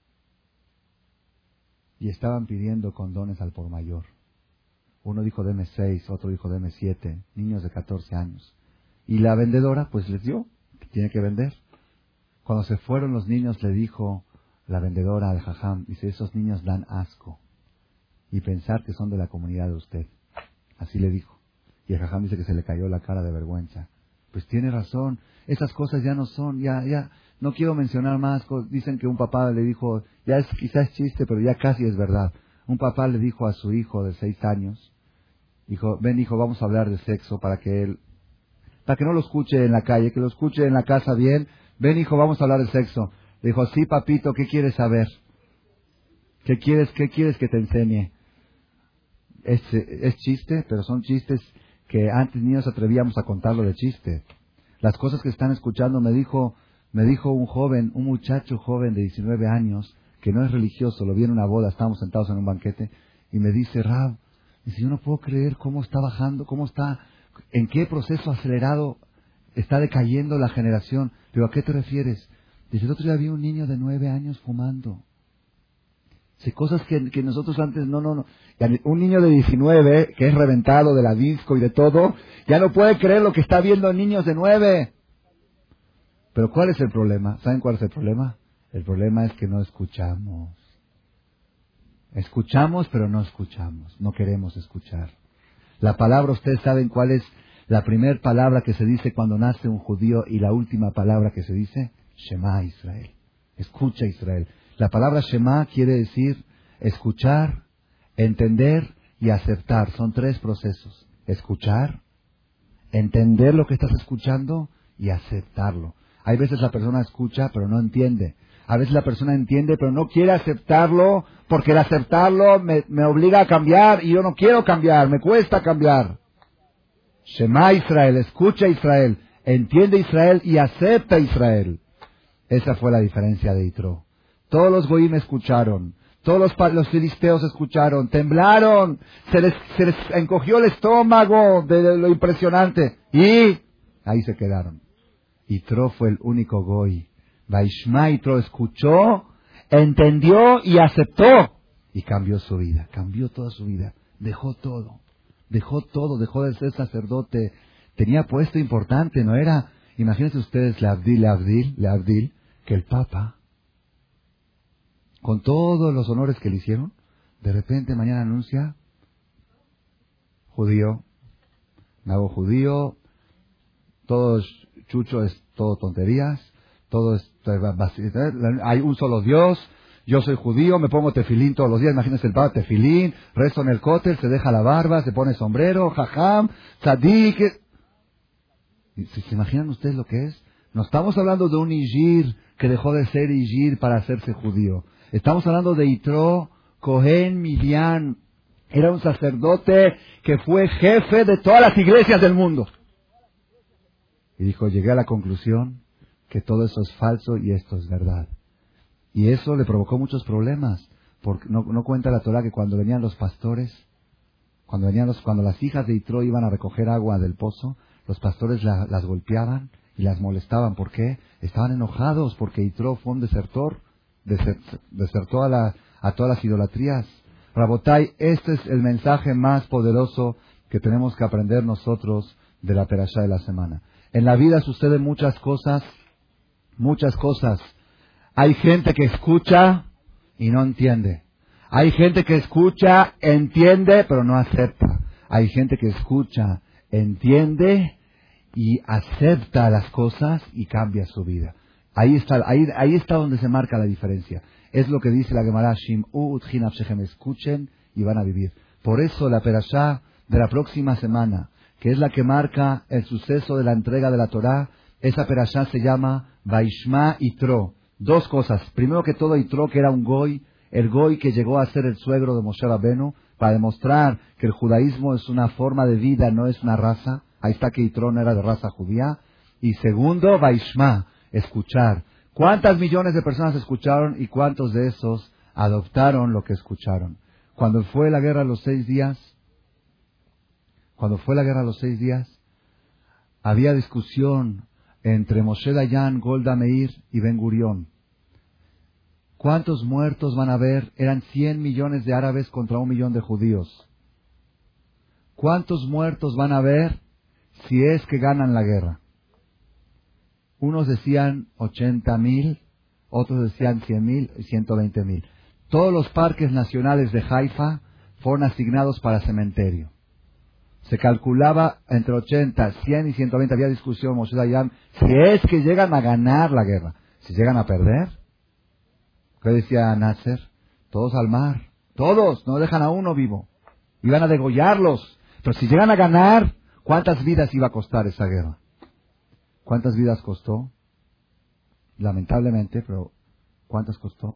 Y estaban pidiendo condones al por mayor. Uno dijo deme seis, otro dijo deme siete, niños de catorce años. Y la vendedora pues les dio, que tiene que vender. Cuando se fueron los niños le dijo la vendedora al jajam, dice, esos niños dan asco. Y pensar que son de la comunidad de usted. Así le dijo. Y el jajam dice que se le cayó la cara de vergüenza. Pues tiene razón, esas cosas ya no son, ya, ya, no quiero mencionar más. Dicen que un papá le dijo, ya es quizás chiste, pero ya casi es verdad. Un papá le dijo a su hijo de seis años, dijo, ven hijo, vamos a hablar de sexo para que él, para que no lo escuche en la calle, que lo escuche en la casa bien. Ven hijo, vamos a hablar de sexo. Le dijo, sí papito, ¿qué quieres saber? ¿Qué quieres, qué quieres que te enseñe? Es, es chiste, pero son chistes que antes ni nos atrevíamos a contarlo de chiste. Las cosas que están escuchando, me dijo, me dijo un joven, un muchacho joven de diecinueve años, que no es religioso, lo vi en una boda, estábamos sentados en un banquete, y me dice, Rab, dice, yo no puedo creer cómo está bajando, cómo está, en qué proceso acelerado está decayendo la generación. Le digo, ¿a qué te refieres? Dice, el otro día vi un niño de nueve años fumando. Dice, cosas que, que nosotros antes, no, no, no. Un niño de diecinueve, que es reventado de la disco y de todo, ya no puede creer lo que está viendo niños de nueve. Pero ¿cuál es el problema? ¿Saben cuál es el problema? El problema es que no escuchamos. Escuchamos, pero no escuchamos. No queremos escuchar. La palabra, ustedes saben cuál es la primera palabra que se dice cuando nace un judío y la última palabra que se dice, Shema Israel. Escucha Israel. La palabra Shema quiere decir escuchar, entender y aceptar. Son tres procesos. Escuchar, entender lo que estás escuchando y aceptarlo. Hay veces la persona escucha pero no entiende. A veces la persona entiende pero no quiere aceptarlo porque el aceptarlo me, me obliga a cambiar y yo no quiero cambiar, me cuesta cambiar. Shema Israel, escucha Israel, entiende Israel y acepta Israel. Esa fue la diferencia de Yitro. Todos los goyim escucharon, todos los, los filisteos escucharon, temblaron, se les, se les encogió el estómago de lo impresionante y ahí se quedaron. Yitro fue el único goy. Vaishma Yitro escuchó, entendió y aceptó y cambió su vida, cambió toda su vida, dejó todo, dejó todo, dejó de ser sacerdote, tenía puesto importante, no era, imagínense ustedes, Leavdil, Leavdil, Leavdil, que el Papa, con todos los honores que le hicieron, de repente mañana anuncia, judío, me hago judío, todo es chucho, es todo tonterías, todo es, hay un solo Dios, yo soy judío, me pongo tefilín todos los días, imagínense el Papa, tefilín, rezo en el cótel, se deja la barba, se pone sombrero, jajam, tzadik. ¿Se, ¿Se imaginan ustedes lo que es? No estamos hablando de un Ijir que dejó de ser Ijir para hacerse judío. Estamos hablando de Yitro Cohen Midian. Era un sacerdote que fue jefe de todas las iglesias del mundo. Y dijo, llegué a la conclusión que todo eso es falso y esto es verdad. Y eso le provocó muchos problemas. Porque no, no cuenta la Torah que cuando venían los pastores, cuando venían los, cuando las hijas de Yitro iban a recoger agua del pozo, los pastores la, las golpeaban y las molestaban. ¿Por qué? Estaban enojados porque Yitro fue un desertor, deser, desertó a, la, a todas las idolatrías. Rabotai, este es el mensaje más poderoso que tenemos que aprender nosotros de la perashá de la semana. En la vida suceden muchas cosas, muchas cosas. Hay gente que escucha y no entiende. Hay gente que escucha, entiende, pero no acepta. Hay gente que escucha, entiende y acepta las cosas y cambia su vida. Ahí está, ahí, ahí está donde se marca la diferencia. Es lo que dice la Gemara, Shim'u utchin nafshechem, escuchen y van a vivir. Por eso la perashá de la próxima semana, que es la que marca el suceso de la entrega de la Torá, esa perashá se llama Vaishma Yitro. Dos cosas. Primero que todo, Yitro, que era un goy, el goy que llegó a ser el suegro de Moshe Rabenu, para demostrar que el judaísmo es una forma de vida, no es una raza. Ahí está que Yitro no era de raza judía. Y segundo, Vaishma, escuchar. ¿Cuántas millones de personas escucharon y cuántos de esos adoptaron lo que escucharon? Cuando fue la guerra a los seis días, cuando fue la guerra a los seis días, había discusión entre Moshe Dayan, Golda Meir y Ben Gurión. ¿Cuántos muertos van a haber? Eran cien millones de árabes contra un millón de judíos. ¿Cuántos muertos van a haber si es que ganan la guerra? Unos decían ochenta mil, otros decían cien mil y ciento veinte mil. Todos los parques nacionales de Haifa fueron asignados para cementerio. Se calculaba entre ochenta, cien y ciento veinte. Había discusión, Moshe Dayan, si es que llegan a ganar la guerra. Si llegan a perder, ¿qué decía Nasser? Todos al mar. Todos, no dejan a uno vivo. Iban a degollarlos. Pero si llegan a ganar, ¿cuántas vidas iba a costar esa guerra? ¿Cuántas vidas costó? Lamentablemente, pero ¿cuántas costó?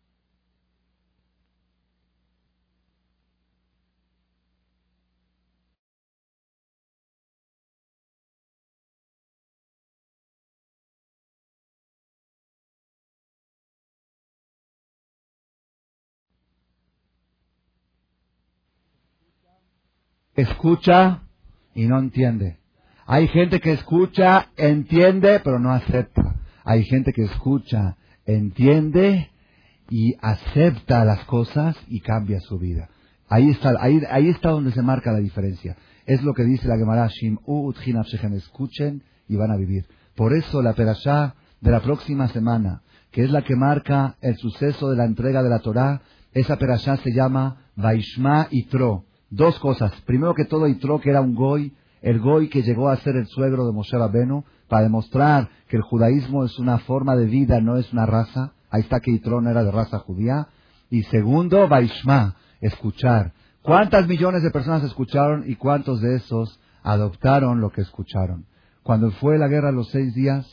Escucha y no entiende. Hay gente que escucha, entiende, pero no acepta. Hay gente que escucha, entiende y acepta las cosas y cambia su vida. Ahí está, ahí, ahí está donde se marca la diferencia. Es lo que dice la Gemara, Shim'u utchin nafshechem, escuchen y van a vivir. Por eso la perashá de la próxima semana, que es la que marca el suceso de la entrega de la Torá, esa perashá se llama Vaishma Yitro. Dos cosas. Primero que todo, Yitro, que era un goy, el goy que llegó a ser el suegro de Moshe Rabbeinu, para demostrar que el judaísmo es una forma de vida, no es una raza. Ahí está que Yitro no era de raza judía. Y segundo, Vaishma, escuchar. ¿Cuántas millones de personas escucharon y cuántos de esos adoptaron lo que escucharon? Cuando fue la guerra a los seis días,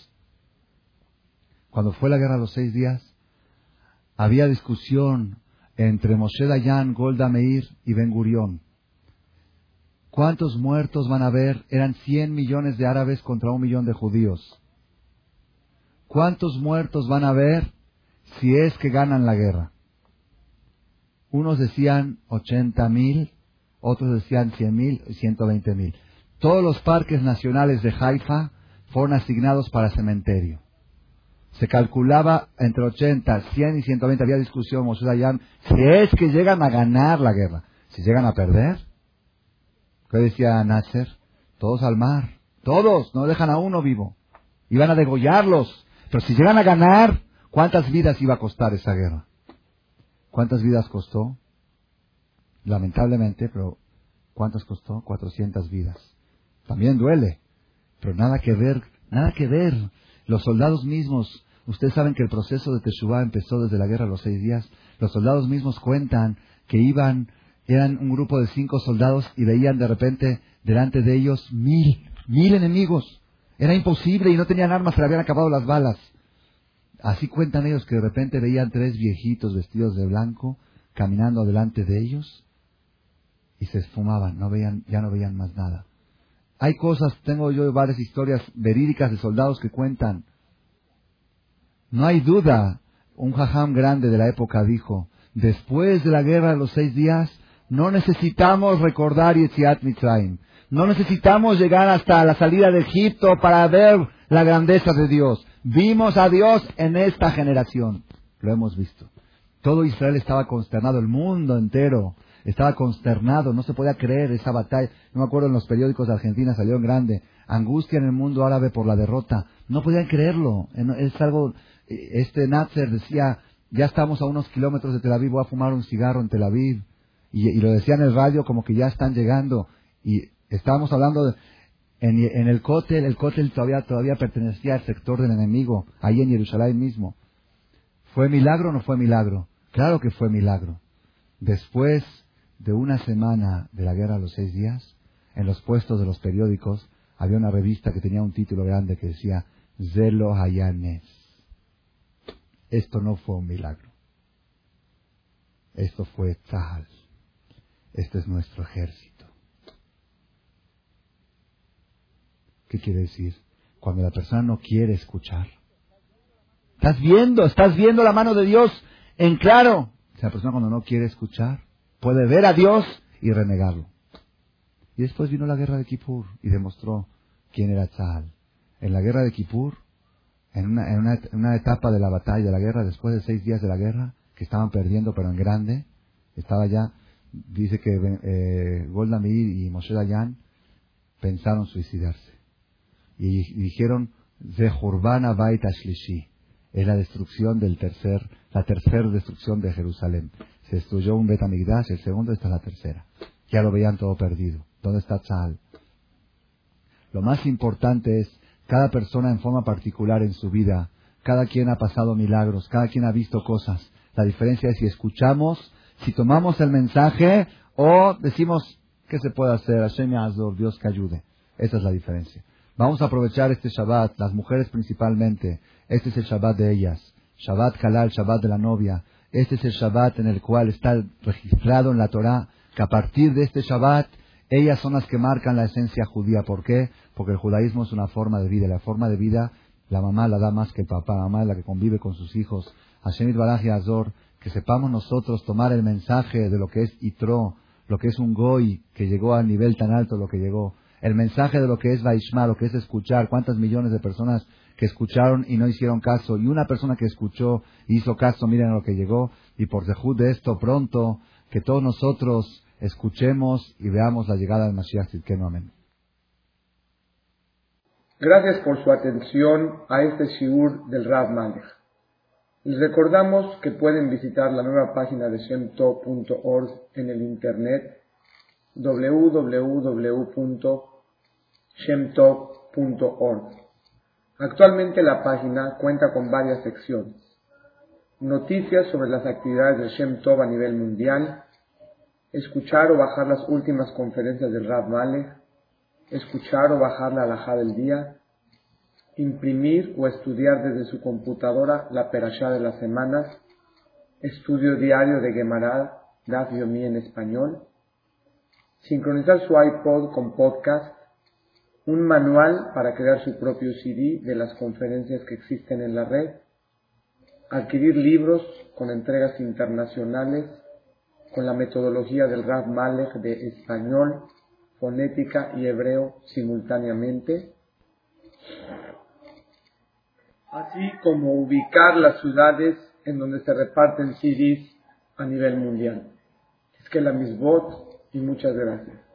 cuando fue la guerra a los seis días, había discusión entre Moshe Dayan, Golda Meir y Ben Gurión. ¿Cuántos muertos van a haber? Eran cien millones de árabes contra un millón de judíos. ¿Cuántos muertos van a haber si es que ganan la guerra? Unos decían ochenta mil, otros decían cien mil y ciento veinte mil. Todos los parques nacionales de Haifa fueron asignados para cementerio. Se calculaba entre ochenta, cien y ciento veinte. Había discusión, Moshe Dayan, si es que llegan a ganar la guerra. Si llegan a perder, ¿qué decía Nasser? Todos al mar. Todos, no dejan a uno vivo. Iban a degollarlos. Pero si llegan a ganar, ¿cuántas vidas iba a costar esa guerra? ¿Cuántas vidas costó? Lamentablemente, pero ¿cuántas costó? cuatrocientas vidas. También duele, pero nada que ver, nada que ver. Los soldados mismos, ustedes saben que el proceso de Teshuvá empezó desde la guerra a los seis días. Los soldados mismos cuentan que iban, eran un grupo de cinco soldados y veían de repente delante de ellos mil, mil enemigos. Era imposible y no tenían armas, se le habían acabado las balas. Así cuentan ellos que de repente veían tres viejitos vestidos de blanco caminando delante de ellos y se esfumaban, no veían, ya no veían más nada. Hay cosas, tengo yo varias historias verídicas de soldados que cuentan. No hay duda, un jajam grande de la época dijo, después de la guerra de los seis días, no necesitamos recordar Yetziat Mitzrayim. No necesitamos llegar hasta la salida de Egipto para ver la grandeza de Dios. Vimos a Dios en esta generación. Lo hemos visto. Todo Israel estaba consternado, el mundo entero estaba consternado, no se podía creer esa batalla. No me acuerdo, en los periódicos de Argentina salió en grande, angustia en el mundo árabe por la derrota. No podían creerlo. Es algo, este Nasser decía, ya estamos a unos kilómetros de Tel Aviv, voy a fumar un cigarro en Tel Aviv. Y, y lo decía en el radio como que ya están llegando. Y estábamos hablando de, en, en el Kotel, el Kotel todavía, todavía pertenecía al sector del enemigo, ahí en Jerusalén mismo. ¿Fue milagro o no fue milagro? Claro que fue milagro. Después de una semana de la guerra a los seis días, en los puestos de los periódicos había una revista que tenía un título grande que decía Zelo Hayanes. Esto no fue un milagro. Esto fue Tzahal. Este es nuestro ejército. ¿Qué quiere decir? cuando la persona no quiere escuchar. Estás viendo, estás viendo la mano de Dios en claro. La persona cuando no quiere escuchar puede ver a Dios y renegarlo. Y después vino la guerra de Kippur y demostró quién era Tzahal. En la guerra de Kippur, en una, en una, en una etapa de la batalla de la guerra, después de seis días de la guerra, que estaban perdiendo pero en grande, estaba ya, dice que eh, Golda Meir y Moshe Dayan pensaron suicidarse. Y, y dijeron, Zehurban Abayit Ashlishi, es la destrucción del tercer, la tercera destrucción de Jerusalén. Se destruyó un Bet Hamikdash, el segundo, esta es la tercera. Ya lo veían todo perdido. ¿Dónde está Tzahal? Lo más importante es, cada persona en forma particular en su vida, cada quien ha pasado milagros, cada quien ha visto cosas. La diferencia es si escuchamos, si tomamos el mensaje o decimos, ¿qué se puede hacer? Hashem Ya'azor, Dios que ayude. Esa es la diferencia. Vamos a aprovechar este Shabbat, las mujeres principalmente. Este es el Shabbat de ellas. Shabbat Halal, Shabbat de la novia. Este es el Shabbat en el cual está registrado en la Torah que a partir de este Shabbat, ellas son las que marcan la esencia judía. ¿Por qué? Porque el judaísmo es una forma de vida. La forma de vida, la mamá la da más que el papá. La mamá es la que convive con sus hijos. Hashem Yitbaraj Ya'azor, que sepamos nosotros tomar el mensaje de lo que es Yitro, lo que es un Goy, que llegó al nivel tan alto lo que llegó. El mensaje de lo que es Vaishma, lo que es escuchar. ¿Cuántas millones de personas que escucharon y no hicieron caso? Y una persona que escuchó y hizo caso, miren a lo que llegó. Y por dejud de esto, pronto, que todos nosotros escuchemos y veamos la llegada del Mashiach Tzidkenu. Amén. Gracias por su atención a este shiur del Rav Malech. Les recordamos que pueden visitar la nueva página de Shem Tov punto org en el internet doble u doble u doble u punto shem tov punto org. Actualmente la página cuenta con varias secciones: noticias sobre las actividades de Shem Tov a nivel mundial, escuchar o bajar las últimas conferencias del Rav Malech, escuchar o bajar la halajá del día, imprimir o estudiar desde su computadora la perashá de las semanas, estudio diario de Gemara, Daf Yomi en español, sincronizar su iPod con podcast, un manual para crear su propio C D de las conferencias que existen en la red, adquirir libros con entregas internacionales con la metodología del Rav Malech de español, fonética y hebreo simultáneamente, así como ubicar las ciudades en donde se reparten C Ds a nivel mundial. Es que la misbot y muchas gracias.